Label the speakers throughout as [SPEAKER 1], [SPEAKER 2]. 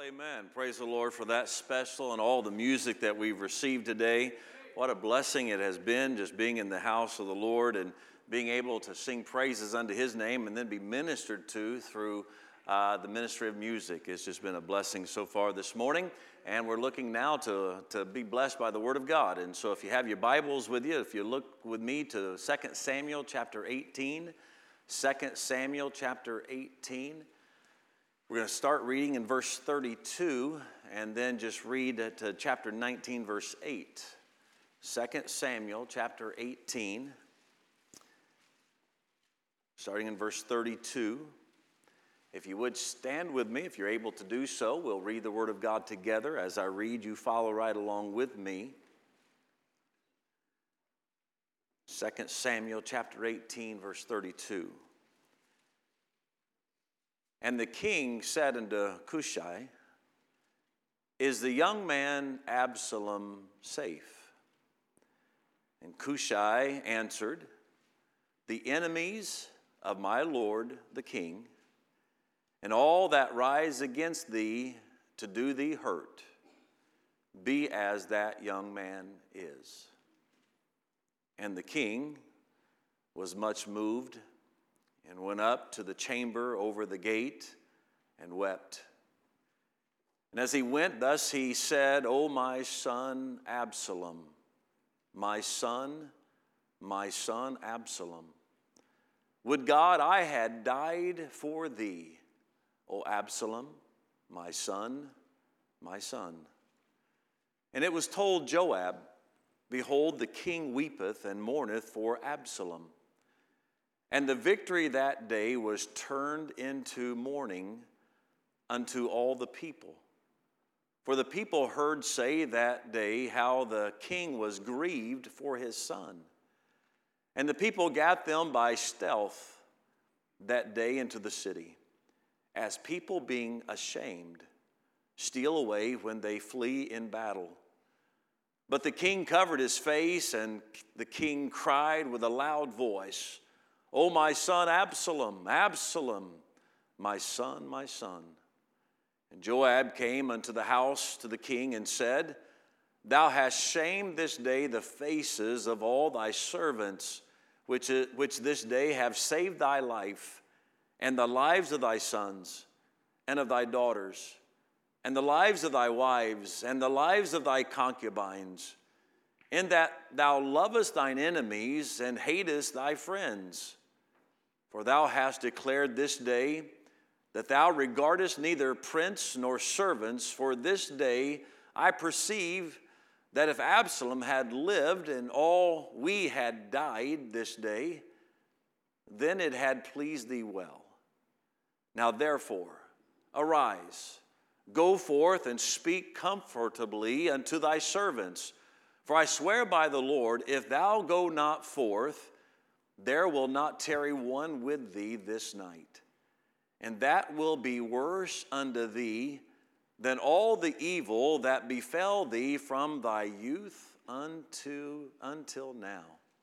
[SPEAKER 1] Amen. Praise the Lord for that special and all the music that we've received today. What a blessing it has been just being in the house of the Lord and being able to sing praises unto His name and then be ministered to through the ministry of music. It's just been a blessing so far this morning, and we're looking now to be blessed by the Word of God. And so if you have your Bibles with you, if you look with me to 2 Samuel chapter 18, 2 Samuel chapter 18, we're going to start reading in verse 32 and then just read to chapter 19, verse 8. 2 Samuel chapter 18, starting in verse 32. If you would stand with me, if you're able to do so, we'll read the Word of God together. As I read, you follow right along with me. 2 Samuel chapter 18, verse 32. And the king said unto Cushai, Is the young man Absalom safe? And Cushai answered, The enemies of my lord the king, and all that rise against thee to do thee hurt, be as that young man is. And the king was much moved, and went up to the chamber over the gate, and wept. And as he went, thus he said, O my son Absalom, my son Absalom, would God I had died for thee, O Absalom, my son, my son. And it was told Joab, Behold, the king weepeth and mourneth for Absalom. And the victory that day was turned into mourning unto all the people. For the people heard say that day how the king was grieved for his son. And the people gat them by stealth that day into the city, as people being ashamed steal away when they flee in battle. But the king covered his face, and the king cried with a loud voice, O my son Absalom, Absalom, my son, my son. And Joab came unto the house to the king and said, Thou hast shamed this day the faces of all thy servants, which this day have saved thy life, and the lives of thy sons, and of thy daughters, and the lives of thy wives, and the lives of thy concubines, in that thou lovest thine enemies and hatest thy friends. For thou hast declared this day that thou regardest neither prince nor servants, for this day I perceive that if Absalom had lived and all we had died this day, then it had pleased thee well. Now therefore, arise, go forth and speak comfortably unto thy servants. For I swear by the Lord, if thou go not forth, there will not tarry one with thee this night. And that will be worse unto thee than all the evil that befell thee from thy youth until now.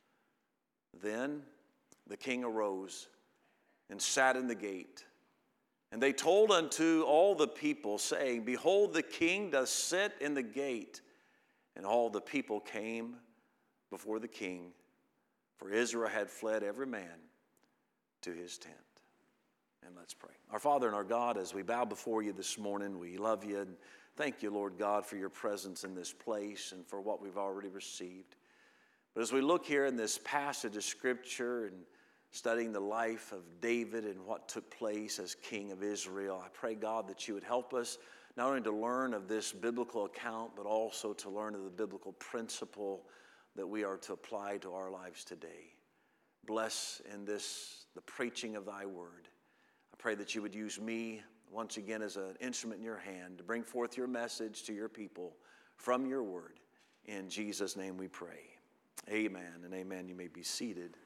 [SPEAKER 1] Then the king arose and sat in the gate. And they told unto all the people, saying, Behold, the king doth sit in the gate. And all the people came before the king, for Israel had fled every man to his tent. And let's pray. Our Father and our God, as we bow before you this morning, we love you and thank you, Lord God, for your presence in this place and for what we've already received. But as we look here in this passage of Scripture and studying the life of David and what took place as king of Israel, I pray, God, that you would help us not only to learn of this biblical account, but also to learn of the biblical principle that we are to apply to our lives today. Bless in this the preaching of thy word. I pray that you would use me once again as an instrument in your hand to bring forth your message to your people from your word. In Jesus' name we pray. Amen and amen. You may be seated.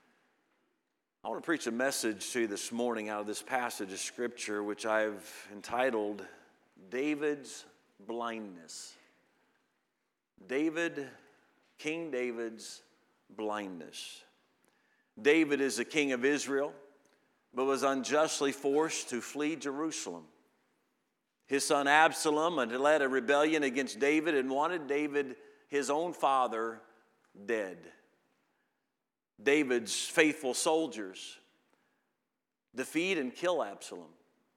[SPEAKER 1] I want to preach a message to you this morning out of this passage of Scripture, which I've entitled David's Blindness. King David's blindness. David is the king of Israel, but was unjustly forced to flee Jerusalem. his son Absalom had led a rebellion against David and wanted David, his own father, dead. David's faithful soldiers defeat and kill Absalom.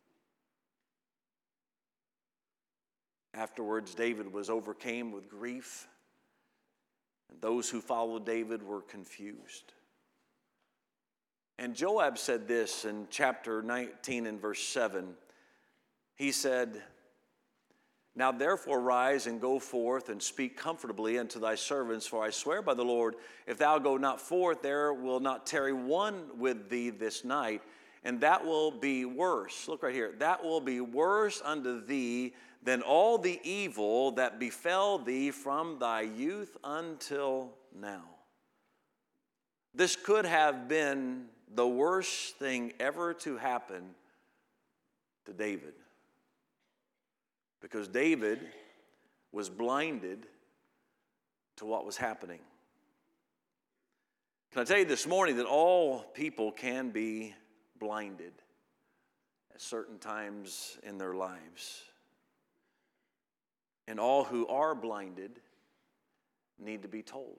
[SPEAKER 1] Afterwards, David was overcome with grief, and those who followed David were confused. And Joab said this in chapter 19 and verse 7. He said, "Now therefore rise and go forth and speak comfortably unto thy servants, for I swear by the Lord, if thou go not forth, there will not tarry one with thee this night, and that will be worse." Look right here. "That will be worse unto thee than all the evil that befell thee from thy youth until now." This could have been the worst thing ever to happen to David, because David was blinded to what was happening. Can I tell you this morning that all people can be blinded at certain times in their lives? And all who are blinded need to be told.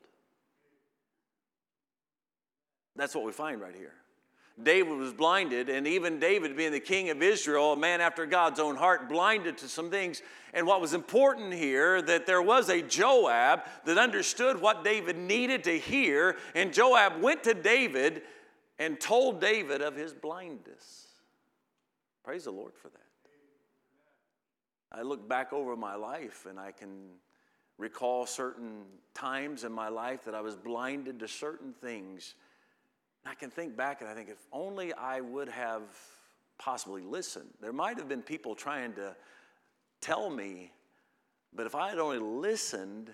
[SPEAKER 1] That's what we find right here. David was blinded, and even David, being the king of Israel, a man after God's own heart, blinded to some things. And what was important here, that there was a Joab that understood what David needed to hear, and Joab went to David and told David of his blindness. Praise the Lord for that. I look back over my life, and I can recall certain times in my life that I was blinded to certain things. And I can think back and I think, if only I would have possibly listened. There might have been people trying to tell me, but if I had only listened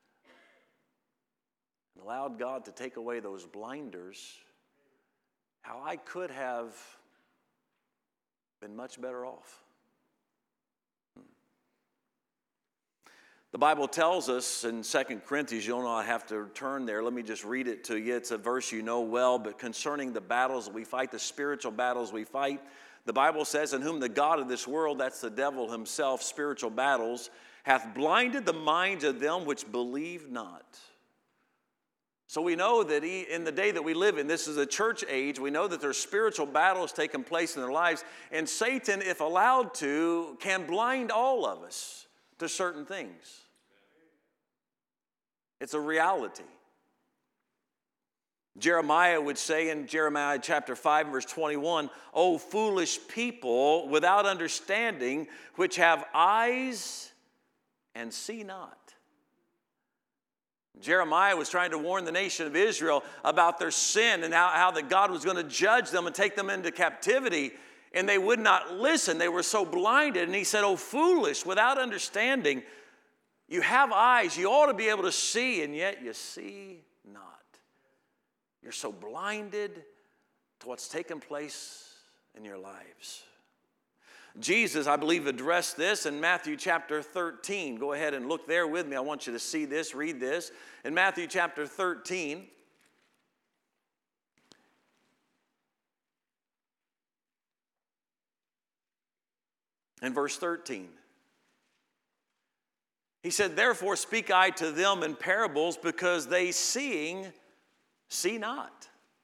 [SPEAKER 1] and allowed God to take away those blinders, how I could have been much better off. The Bible tells us in 2 Corinthians, you don't know I have to turn there. Let me just read it to you. It's a verse you know well, but concerning the battles we fight, the spiritual battles we fight, the Bible says, "In whom the God of this world," that's the devil himself, spiritual battles, "hath blinded the minds of them which believe not." So we know that in the day that we live in, this is a church age, we know that there's spiritual battles taking place in their lives, and Satan, if allowed to, can blind all of us to certain things. It's a reality. Jeremiah would say in Jeremiah chapter 5, verse 21, "O foolish people without understanding, which have eyes and see not." Jeremiah was trying to warn the nation of Israel about their sin and how that God was going to judge them and take them into captivity. And they would not listen. They were so blinded. And he said, "Oh, foolish, without understanding, you have eyes. You ought to be able to see, and yet you see not." You're so blinded to what's taking place in your lives. Jesus, I believe, addressed this in Matthew chapter 13. Go ahead and look there with me. I want you to see this, read this. In Matthew chapter 13, in verse 13, he said, "Therefore speak I to them in parables, because they seeing see not,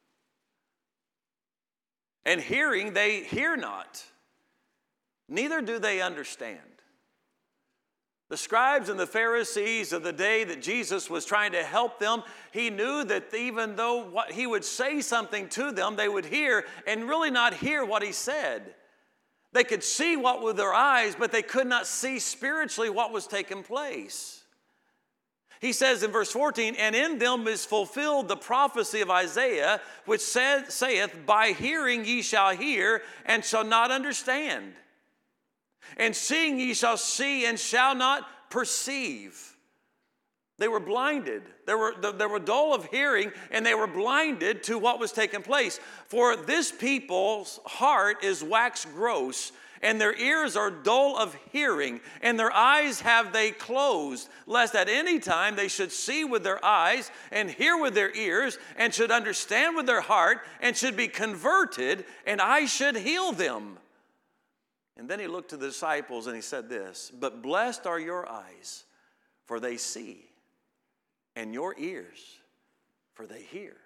[SPEAKER 1] and hearing they hear not, neither do they understand." The scribes and the Pharisees of the day that Jesus was trying to help them, he knew that even though what he would say something to them, they would hear and really not hear what he said. They could see what with their eyes, but they could not see spiritually what was taking place. He says in verse 14, "And in them is fulfilled the prophecy of Isaiah, which saith, By hearing ye shall hear, and shall not understand. And seeing ye shall see, and shall not perceive." They were blinded. They were dull of hearing, and they were blinded to what was taking place. "For this people's heart is waxed gross, and their ears are dull of hearing, and their eyes have they closed, lest at any time they should see with their eyes, and hear with their ears, and should understand with their heart, and should be converted, and I should heal them." And then he looked to the disciples and he said this, "But blessed are your eyes, for they see, and your ears, for they hear."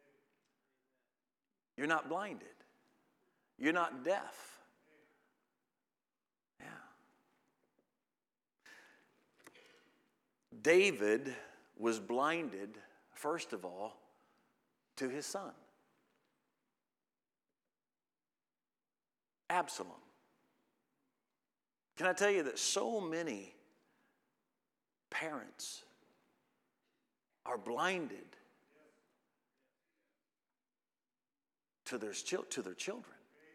[SPEAKER 1] You're not blinded. You're not deaf. Yeah. David was blinded, first of all, to his son, Absalom. Can I tell you that so many parents are blinded to their children?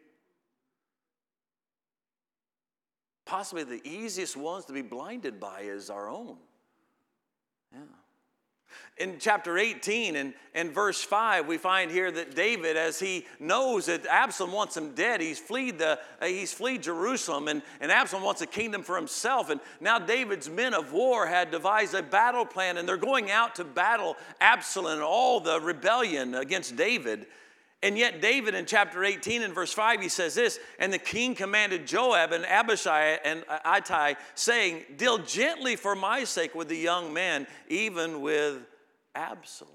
[SPEAKER 1] Possibly the easiest ones to be blinded by is our own. Yeah. In chapter 18 and verse 5, we find here that David, as he knows that Absalom wants him dead, he's fled Jerusalem, and Absalom wants a kingdom for himself. And now David's men of war had devised a battle plan, and they're going out to battle Absalom and all the rebellion against David. And yet David in chapter 18 and verse 5, he says this, "And the king commanded Joab and Abishai and Ittai, saying, deal gently for my sake with the young man, even with Absalom."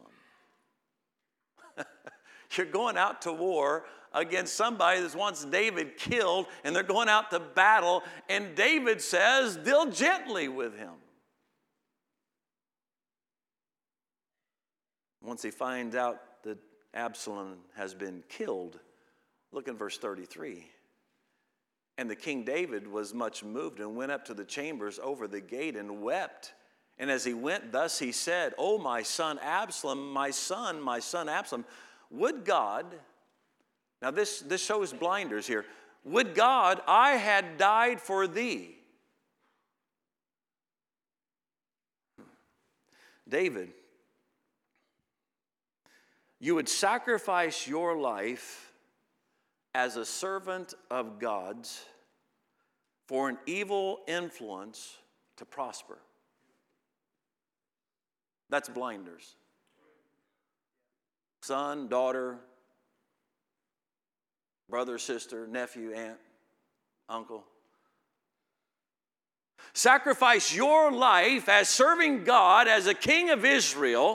[SPEAKER 1] You're going out to war against somebody that wants David killed, and they're going out to battle, and David says, deal gently with him. Once he finds out that Absalom has been killed, look in verse 33. "And the king David was much moved and went up to the chambers over the gate and wept. And as he went, thus he said, O my son Absalom, my son Absalom, would God," now this shows blinders here, "would God I had died for thee." David, you would sacrifice your life as a servant of God's for an evil influence to prosper. That's blinders. Son, daughter, brother, sister, nephew, aunt, uncle. Sacrifice your life as serving God as a king of Israel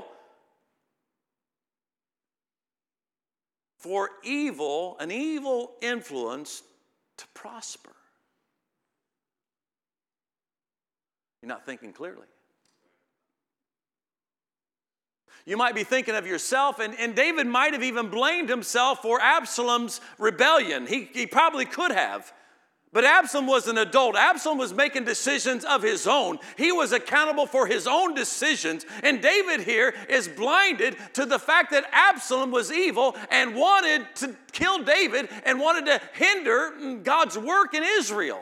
[SPEAKER 1] for an evil influence to prosper. You're not thinking clearly. You might be thinking of yourself, and David might have even blamed himself for Absalom's rebellion. He probably could have. But Absalom was an adult. Absalom was making decisions of his own. He was accountable for his own decisions. And David here is blinded to the fact that Absalom was evil and wanted to kill David and wanted to hinder God's work in Israel.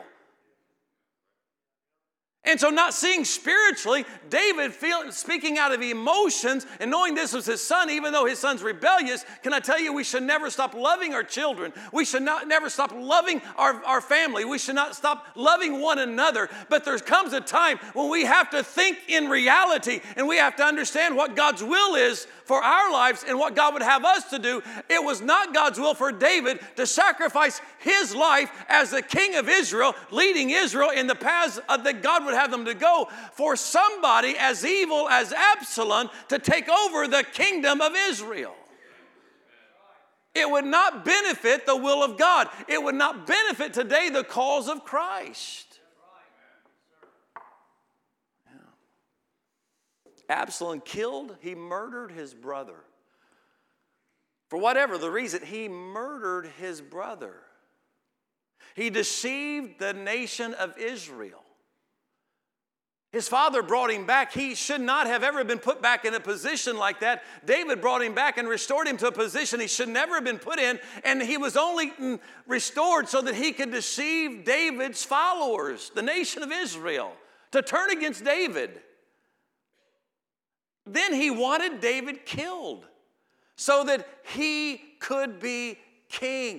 [SPEAKER 1] And so not seeing spiritually, David speaking out of emotions and knowing this was his son, even though his son's rebellious, can I tell you, we should never stop loving our children. We should never stop loving our family. We should not stop loving one another. But there comes a time when we have to think in reality, and we have to understand what God's will is for our lives and what God would have us to do. It was not God's will for David to sacrifice his life as the king of Israel, leading Israel in the paths that God would have them to go, for somebody as evil as Absalom to take over the kingdom of Israel. It would not benefit the will of God. It would not benefit today the cause of Christ. Absalom killed, he murdered his brother. For whatever the reason, he murdered his brother. He deceived the nation of Israel. His father brought him back. He should not have ever been put back in a position like that. David brought him back and restored him to a position he should never have been put in. And he was only restored so that he could deceive David's followers, the nation of Israel, to turn against David. Then he wanted David killed so that he could be king.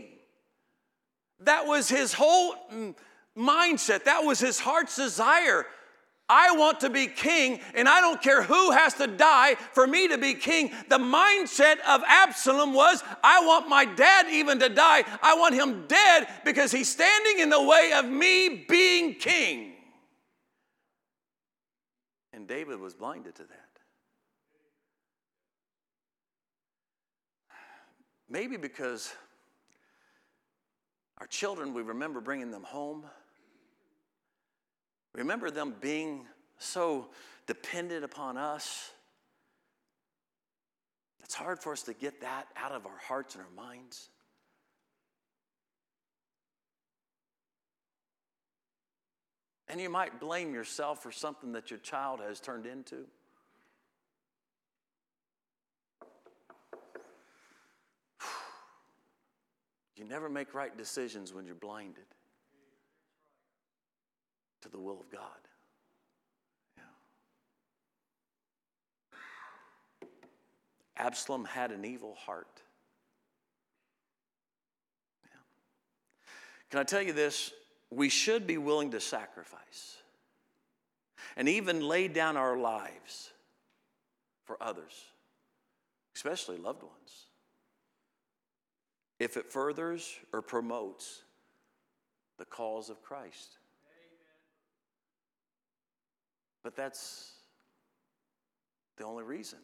[SPEAKER 1] That was his whole mindset. That was his heart's desire. I want to be king, and I don't care who has to die for me to be king. The mindset of Absalom was, I want my dad even to die. I want him dead because he's standing in the way of me being king. And David was blinded to that. Maybe because our children, we remember bringing them home. Remember them being so dependent upon us. It's hard for us to get that out of our hearts and our minds. And you might blame yourself for something that your child has turned into. You never make right decisions when you're blinded to the will of God. Yeah. Absalom had an evil heart. Yeah. Can I tell you this? We should be willing to sacrifice and even lay down our lives for others, especially loved ones, if it furthers or promotes the cause of Christ. But that's the only reason.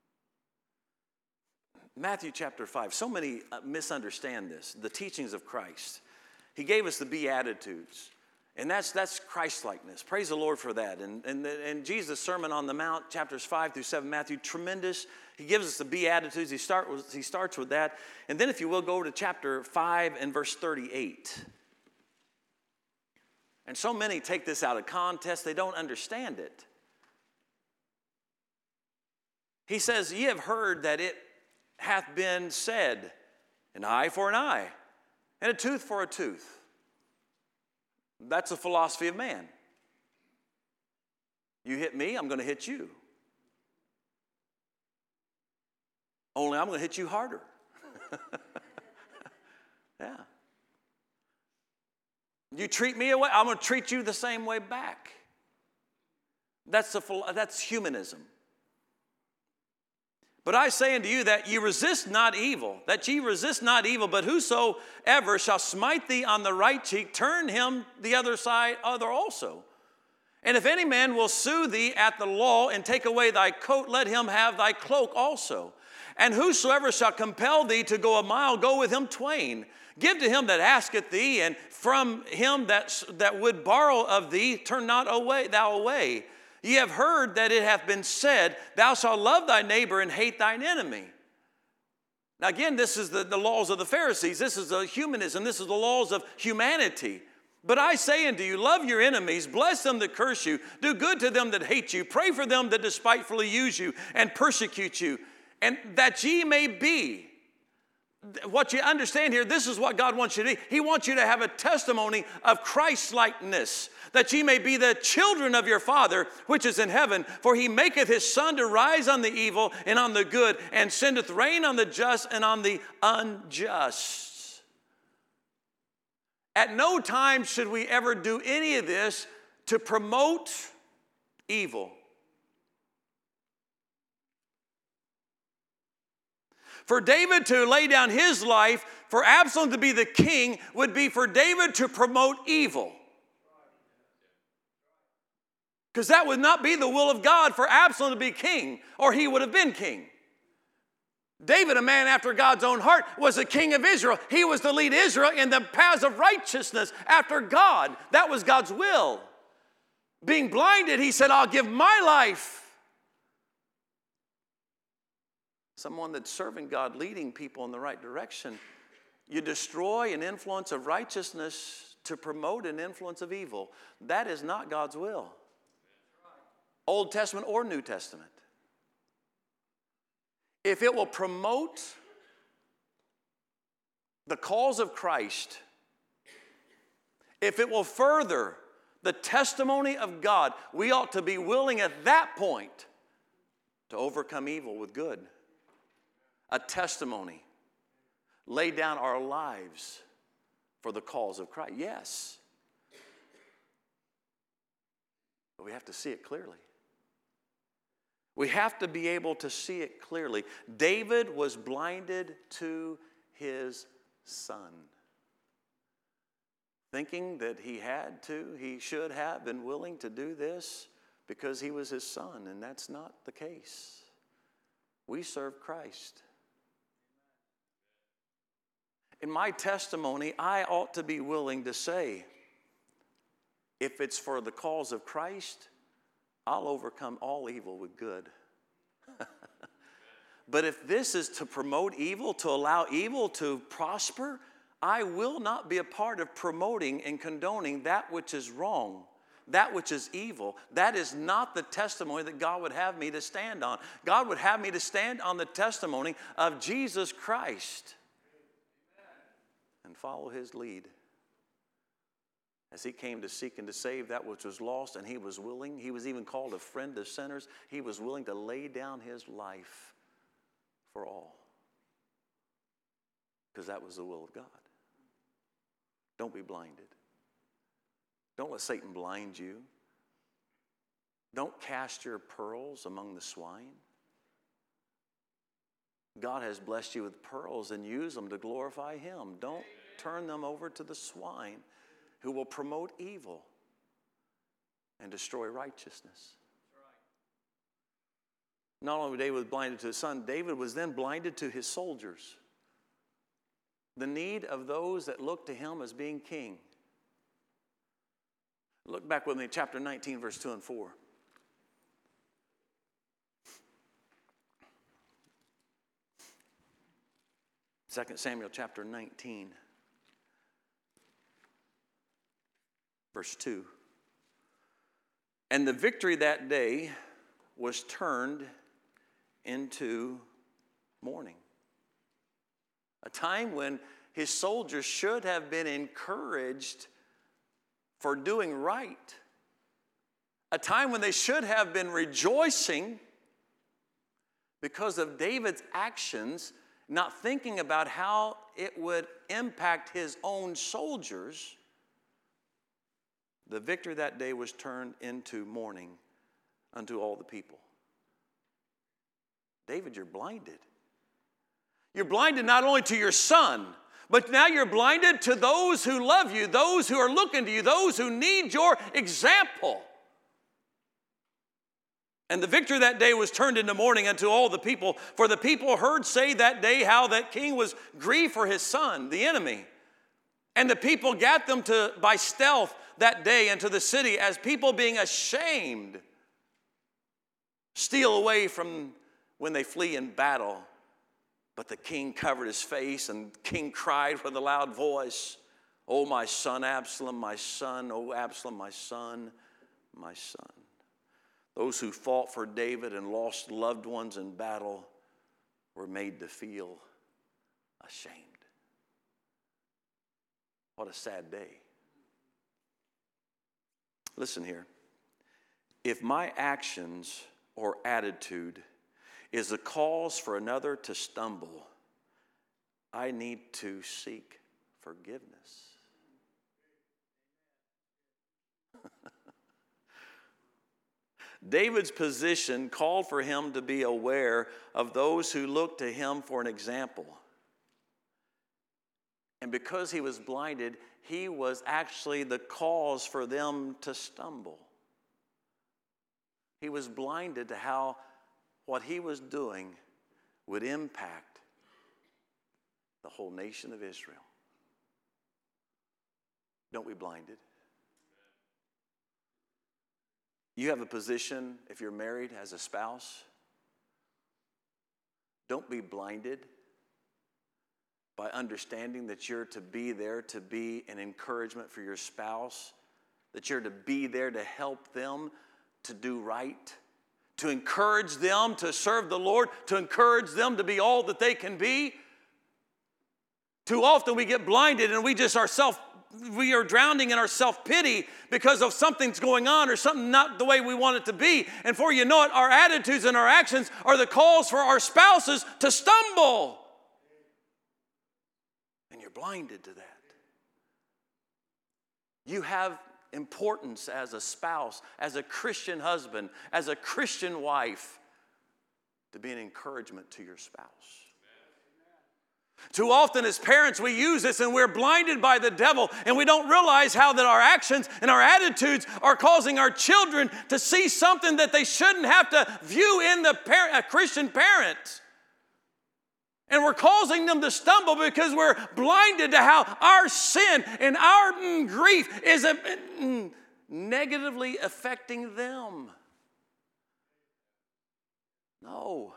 [SPEAKER 1] Matthew chapter 5, so many misunderstand this, the teachings of Christ. He gave us the Beatitudes, and that's Christ-likeness. Praise the Lord for that. And Jesus' Sermon on the Mount, chapters 5 through 7, Matthew, tremendous. He gives us the Beatitudes. He starts with that. And then if you will, go over to chapter 5 and verse 38. And so many take this out of context. They don't understand it. He says, ye have heard that it hath been said, an eye for an eye, and a tooth for a tooth. That's the philosophy of man. You hit me, I'm going to hit you. Only I'm going to hit you harder. Yeah. You treat me away, I'm going to treat you the same way back. That's humanism. But I say unto you that ye resist not evil, but whosoever shall smite thee on the right cheek, turn him the other also. And if any man will sue thee at the law and take away thy coat, let him have thy cloak also. And whosoever shall compel thee to go a mile, go with him twain. Give to him that asketh thee, and from him that would borrow of thee, turn not thou away. Ye have heard that it hath been said, thou shalt love thy neighbor and hate thine enemy. Now again, this is the laws of the Pharisees. This is the humanism. This is the laws of humanity. But I say unto you, love your enemies, bless them that curse you, do good to them that hate you, pray for them that despitefully use you and persecute you, and that ye may be. What you understand here, this is what God wants you to be. He wants you to have a testimony of Christ-likeness, that ye may be the children of your Father which is in heaven. For he maketh his sun to rise on the evil and on the good, and sendeth rain on the just and on the unjust. At no time should we ever do any of this to promote evil. For David to lay down his life, for Absalom to be the king, would be for David to promote evil. Because that would not be the will of God for Absalom to be king, or he would have been king. David, a man after God's own heart, was a king of Israel. He was to lead Israel in the paths of righteousness after God. That was God's will. Being blinded, he said, I'll give my life. Someone that's serving God, leading people in the right direction. You destroy an influence of righteousness to promote an influence of evil. That is not God's will. Old Testament or New Testament. If it will promote the cause of Christ, if it will further the testimony of God, we ought to be willing at that point to overcome evil with good. A testimony. Lay down our lives for the cause of Christ. Yes. But we have to see it clearly. We have to be able to see it clearly. David was blinded to his son. Thinking that he should have been willing to do this because he was his son, and that's not the case. We serve Christ. In my testimony, I ought to be willing to say, if it's for the cause of Christ, I'll overcome all evil with good. But if this is to promote evil, to allow evil to prosper, I will not be a part of promoting and condoning that which is wrong, that which is evil. That is not the testimony that God would have me to stand on. God would have me to stand on the testimony of Jesus Christ and follow his lead. As he came to seek and to save that which was lost, and he was willing, he was even called a friend of sinners, he was willing to lay down his life for all. Because that was the will of God. Don't be blinded. Don't let Satan blind you. Don't cast your pearls among the swine. God has blessed you with pearls, and use them to glorify him. Don't turn them over to the swine who will promote evil and destroy righteousness. Not only was David blinded to his son, David was then blinded to his soldiers. The need of those that look to him as being king. Look back with me, chapter 19, verse 2 and 4. Second Samuel chapter 19. Verse 2. And the victory that day was turned into mourning. A time when his soldiers should have been encouraged for doing right. A time when they should have been rejoicing because of David's actions, not thinking about how it would impact his own soldiers. The victory that day was turned into mourning unto all the people. David, you're blinded. You're blinded not only to your son, but now you're blinded to those who love you, those who are looking to you, those who need your example. And the victory that day was turned into mourning unto all the people. For the people heard say that day how that king was grieved for his son, the enemy. And the people gat them by stealth that day into the city, as people being ashamed steal away from when they flee in battle. But the king covered his face, and the king cried with a loud voice, "O my son Absalom, my son, O Absalom, my son, my son." Those who fought for David and lost loved ones in battle were made to feel ashamed. What a sad day. Listen here. If my actions or attitude is a cause for another to stumble, I need to seek forgiveness. David's position called for him to be aware of those who look to him for an example. And because he was blinded, he was actually the cause for them to stumble. He was blinded to how what he was doing would impact the whole nation of Israel. Don't be blinded. You have a position, if you're married, as a spouse. Don't be blinded by understanding that you're to be there to be an encouragement for your spouse, that you're to be there to help them to do right, to encourage them to serve the Lord, to encourage them to be all that they can be. Too often we get blinded and we are drowning in our self-pity because of something's going on or something not the way we want it to be. And before you know it, our attitudes and our actions are the cause for our spouses to stumble. And you're blinded to that. You have importance as a spouse, as a Christian husband, as a Christian wife, to be an encouragement to your spouse. Too often as parents we use this and we're blinded by the devil and we don't realize how that our actions and our attitudes are causing our children to see something that they shouldn't have to view in a Christian parent. And we're causing them to stumble because we're blinded to how our sin and our grief is negatively affecting them. No.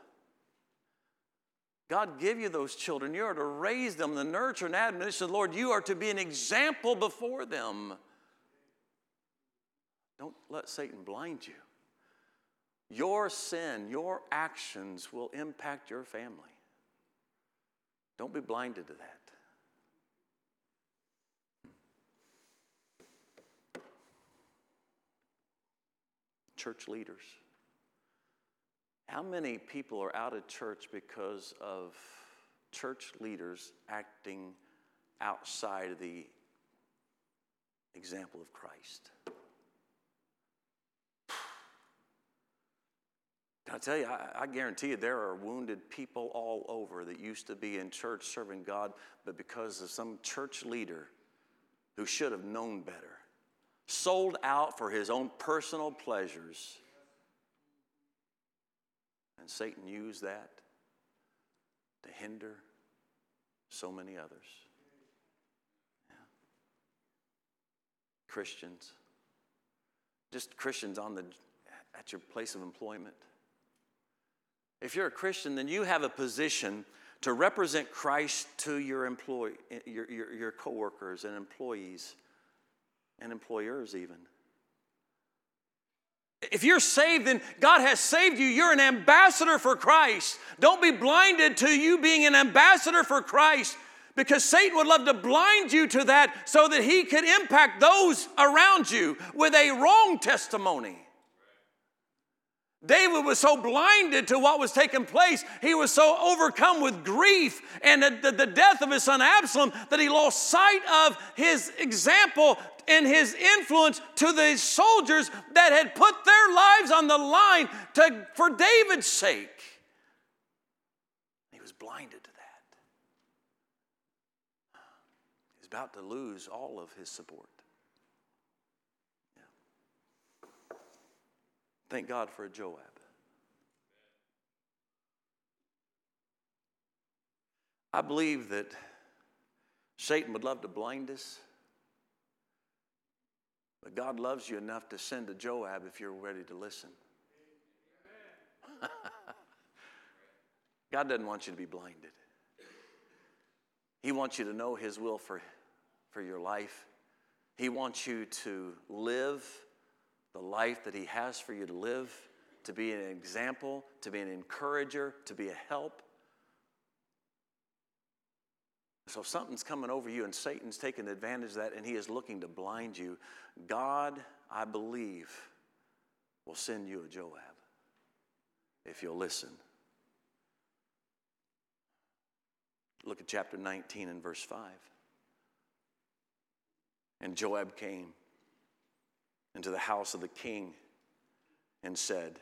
[SPEAKER 1] God give you those children. You are to raise them, to nurture and admonition. Lord, you are to be an example before them. Don't let Satan blind you. Your sin, your actions will impact your family. Don't be blinded to that. Church leaders. How many people are out of church because of church leaders acting outside of the example of Christ? Can I tell you, I guarantee you there are wounded people all over that used to be in church serving God, but because of some church leader who should have known better, sold out for his own personal pleasures. And Satan used that to hinder so many others. Yeah. Christians. Just Christians at your place of employment. If you're a Christian, then you have a position to represent Christ to your your coworkers and employees and employers even. If you're saved, then God has saved you. You're an ambassador for Christ. Don't be blinded to you being an ambassador for Christ, because Satan would love to blind you to that so that he could impact those around you with a wrong testimony. David was so blinded to what was taking place, he was so overcome with grief and the death of his son Absalom that he lost sight of his example and his influence to the soldiers that had put their lives on the line for David's sake. He was blinded to that. He's about to lose all of his support. Yeah. Thank God for a Joab. I believe that Satan would love to blind us, but God loves you enough to send a Joab if you're ready to listen. God doesn't want you to be blinded. He wants you to know His will for your life. He wants you to live the life that He has for you to live, to be an example, to be an encourager, to be a help. So if something's coming over you and Satan's taking advantage of that and he is looking to blind you, God, I believe, will send you a Joab if you'll listen. Look at chapter 19 and verse 5. And Joab came into the house of the king and said,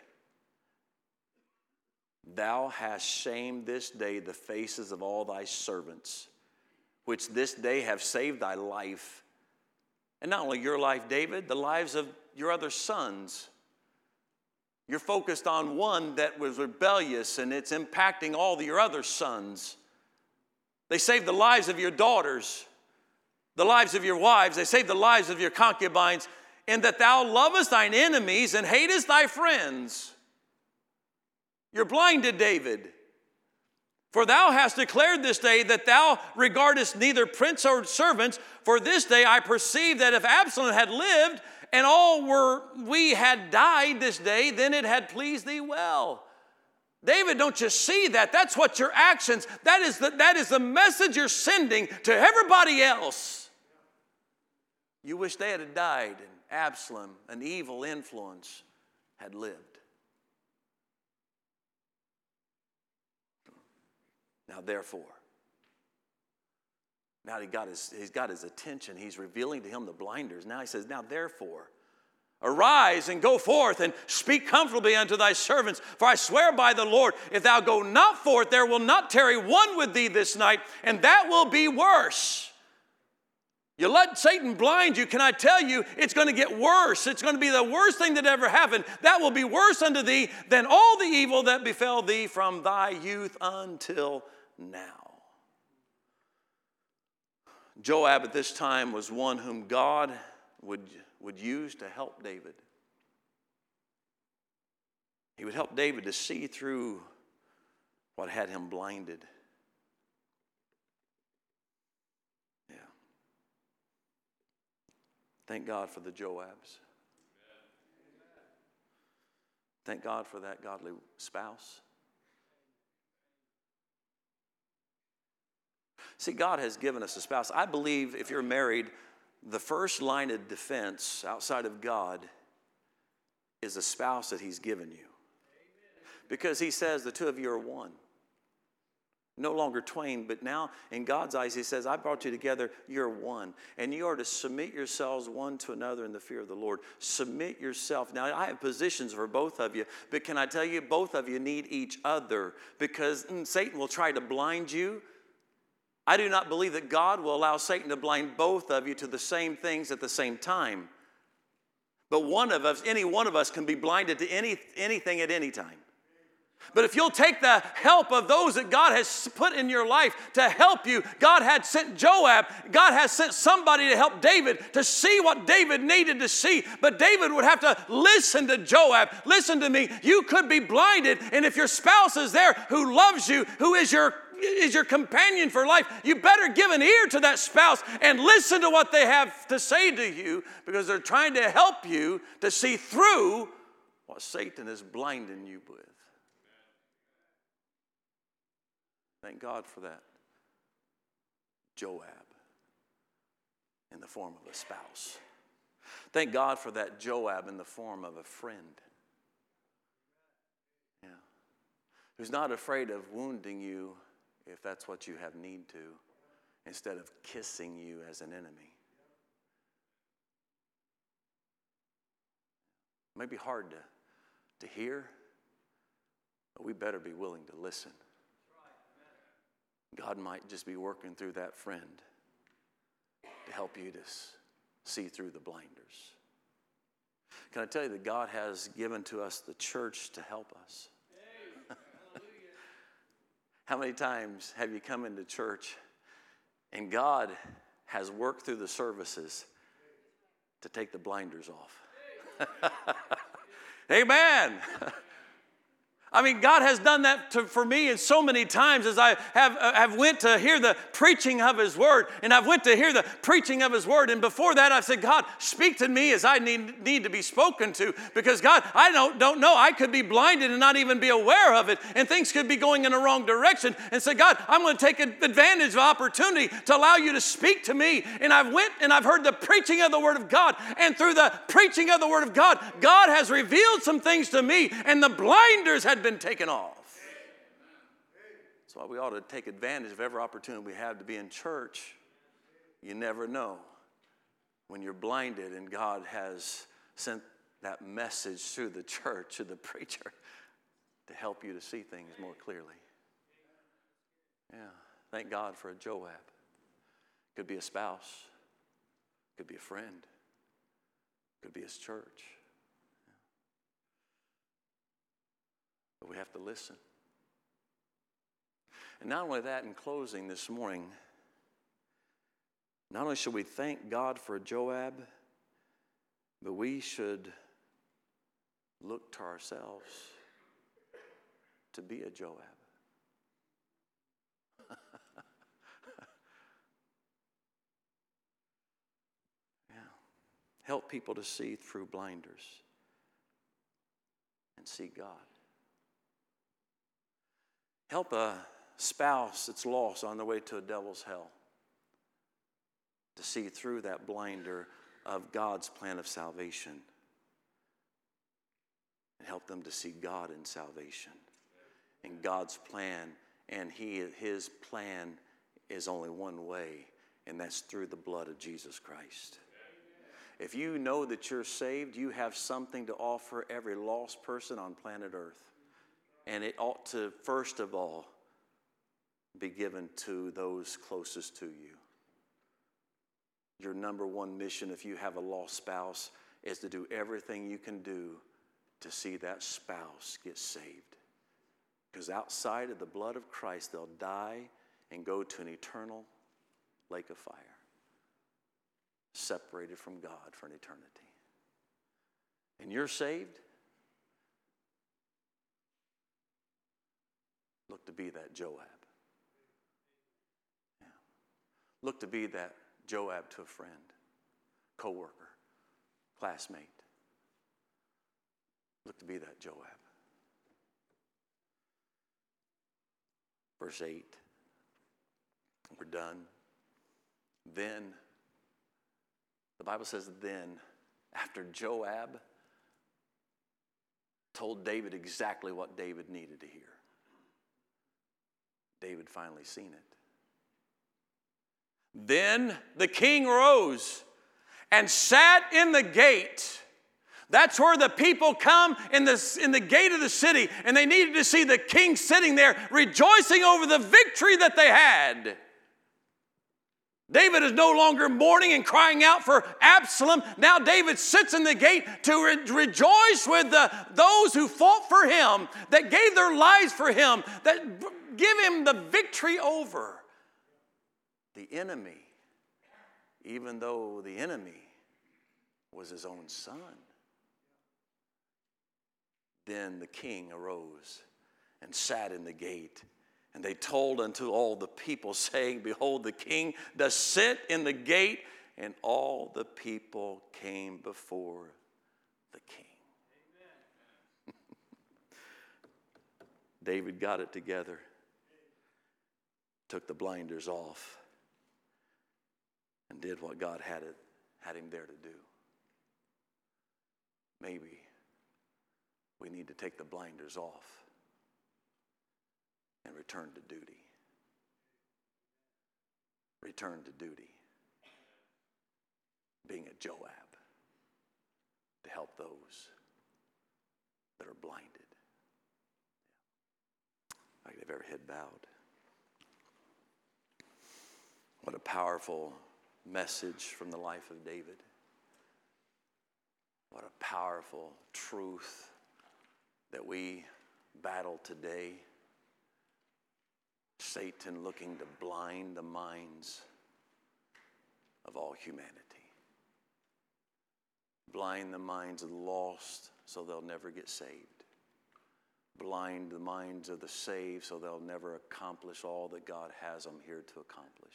[SPEAKER 1] Thou hast shamed this day the faces of all thy servants, which this day have saved thy life. And not only your life, David, the lives of your other sons. You're focused on one that was rebellious and it's impacting all your other sons. They saved the lives of your daughters, the lives of your wives. They saved the lives of your concubines. In that thou lovest thine enemies and hatest thy friends. You're blinded, David. For thou hast declared this day that thou regardest neither prince or servants. For this day I perceive that if Absalom had lived and we had died this day, then it had pleased thee well. David, don't you see that? That's what your actions, that is the message you're sending to everybody else. You wish they had died and Absalom, an evil influence, had lived. Now therefore, Now he's got his attention. He's revealing to him the blinders. Now he says, now therefore, arise and go forth and speak comfortably unto thy servants. For I swear by the Lord, if thou go not forth, there will not tarry one with thee this night, and that will be worse. You let Satan blind you, can I tell you, it's going to get worse. It's going to be the worst thing that ever happened. That will be worse unto thee than all the evil that befell thee from thy youth until now. Joab at this time was one whom God would use to help David. He would help David to see through what had him blinded. Yeah. Thank God for the Joabs. Thank God for that godly spouse. See, God has given us a spouse. I believe if you're married, the first line of defense outside of God is a spouse that he's given you. Because he says the two of you are one. No longer twain, but now in God's eyes, he says, I brought you together, you're one. And you are to submit yourselves one to another in the fear of the Lord. Submit yourself. Now, I have positions for both of you, but can I tell you, both of you need each other, because Satan will try to blind you. I do not believe that God will allow Satan to blind both of you to the same things at the same time. But one of us, any one of us can be blinded to anything at any time. But if you'll take the help of those that God has put in your life to help you, God had sent Joab, God has sent somebody to help David to see what David needed to see. But David would have to listen to Joab. Listen to me, you could be blinded, and if your spouse is there who loves you, who is your companion for life, you better give an ear to that spouse and listen to what they have to say to you, because they're trying to help you to see through what Satan is blinding you with. Thank God for that Joab in the form of a spouse. Thank God for that Joab in the form of a friend. Yeah. Who's not afraid of wounding you if that's what you have need to, instead of kissing you as an enemy. It may be hard to hear, but we better be willing to listen. God might just be working through that friend to help you to see through the blinders. Can I tell you that God has given to us the church to help us? How many times have you come into church and God has worked through the services to take the blinders off? Amen. I mean, God has done that for me in so many times as I have went to hear the preaching of His Word. And I've went to hear the preaching of His Word. And before that, I've said, God, speak to me as I need to be spoken to. Because, God, I don't know. I could be blinded and not even be aware of it. And things could be going in the wrong direction. And say, God, I'm going to take advantage of opportunity to allow you to speak to me. And I've went and I've heard the preaching of the Word of God. And through the preaching of the Word of God, God has revealed some things to me. And the blinders had been taken off. That's why we ought to take advantage of every opportunity we have to be in church. You never know when you're blinded and God has sent that message through the church, to the preacher, to help you to see things more clearly. Yeah, thank God for a Joab. Could be a spouse, could be a friend, could be his church. But we have to listen. And not only that, in closing this morning, not only should we thank God for Joab, but we should look to ourselves to be a Joab. Yeah. Help people to see through blinders and see God. Help a spouse that's lost on the way to a devil's hell to see through that blinder of God's plan of salvation, and help them to see God in salvation and God's plan. And His plan is only one way, and that's through the blood of Jesus Christ. If you know that you're saved, you have something to offer every lost person on planet Earth. And it ought to, first of all, be given to those closest to you. Your number one mission, if you have a lost spouse, is to do everything you can do to see that spouse get saved. Because outside of the blood of Christ, they'll die and go to an eternal lake of fire, separated from God for an eternity. And you're saved? Look to be that Joab. Yeah. Look to be that Joab to a friend, co-worker, classmate. Look to be that Joab. Verse 8. We're done. Then, the Bible says then, after Joab told David exactly what David needed to hear, David finally seen it. Then the king rose and sat in the gate. That's where the people come in the gate of the city, and they needed to see the king sitting there rejoicing over the victory that they had. David is no longer mourning and crying out for Absalom. Now David sits in the gate to rejoice with those who fought for him, that gave their lives for him, that give him the victory over the enemy, even though the enemy was his own son. Then the king arose and sat in the gate. And they told unto all the people, saying, Behold, the king does sit in the gate. And all the people came before the king. David got it together, took the blinders off, and did what God had him there to do. Maybe we need to take the blinders off and return to duty. Return to duty. Being a Joab to help those that are blinded. I could have every head bowed. What a powerful message from the life of David. What a powerful truth that we battle today. Satan looking to blind the minds of all humanity. Blind the minds of the lost so they'll never get saved. Blind the minds of the saved so they'll never accomplish all that God has them here to accomplish.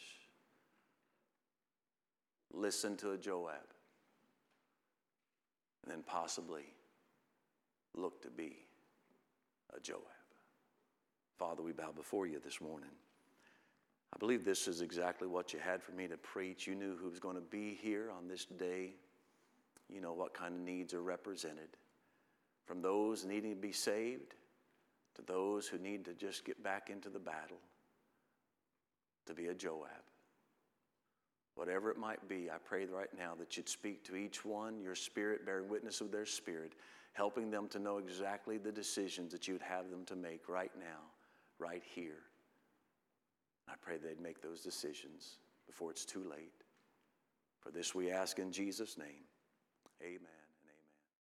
[SPEAKER 1] Listen to a Joab, and then possibly look to be a Joab. Father, we bow before you this morning. I believe this is exactly what you had for me to preach. You knew who was going to be here on this day. You know what kind of needs are represented. From those needing to be saved to those who need to just get back into the battle, to be a Joab. Whatever it might be, I pray right now that you'd speak to each one, your spirit bearing witness of their spirit, helping them to know exactly the decisions that you'd have them to make right now, right here. I pray they'd make those decisions before it's too late. For this we ask in Jesus' name. Amen.